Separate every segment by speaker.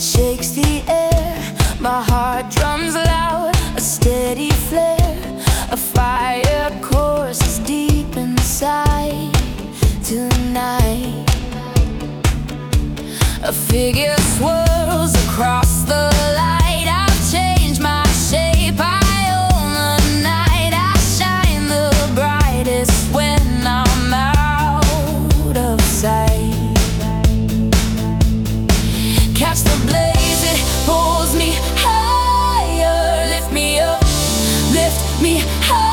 Speaker 1: shakes the air. My heart drums loud, a steady flare. A fire courses deep inside tonight. A figure swirls across the light. I've changed my shape, I own the night. I shine the brightest when I'm out of sight. Catch the blaze, it pulls me higher. Lift me up, lift me higher.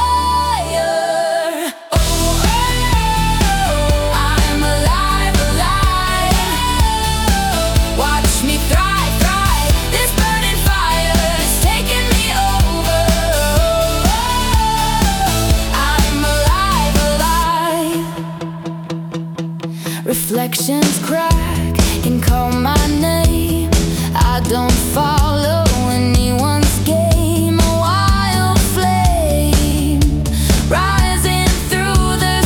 Speaker 1: Oh, oh, I'm alive, alive. Watch me thrive, thrive. This burning fire is taking me over. I'm alive, alive. Reflections crack and call my name. I don't follow anyone's game. A wild flame rising through the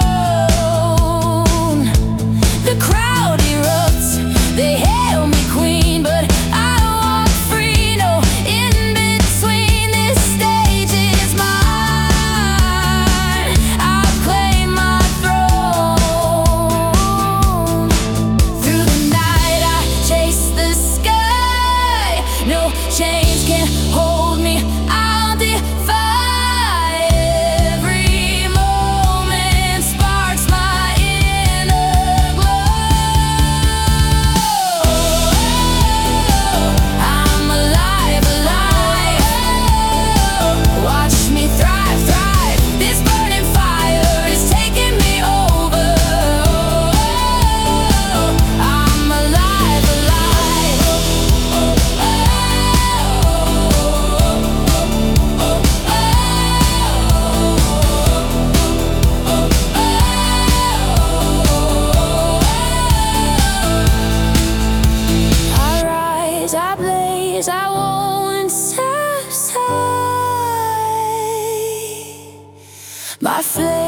Speaker 1: stone. The crowd erupts, they hail me queen, but I walk free, no in between. This stage is mine, I'll claim my throne. Through the night I chase the sky. No chains can hold me, I'll defy. Every moment sparks my inner glow. I'm alive, alive. Watch me thrive, thrive. This burning fire is taking me over. I'm alive, alive. I rise, I blaze, I won't subside. My flame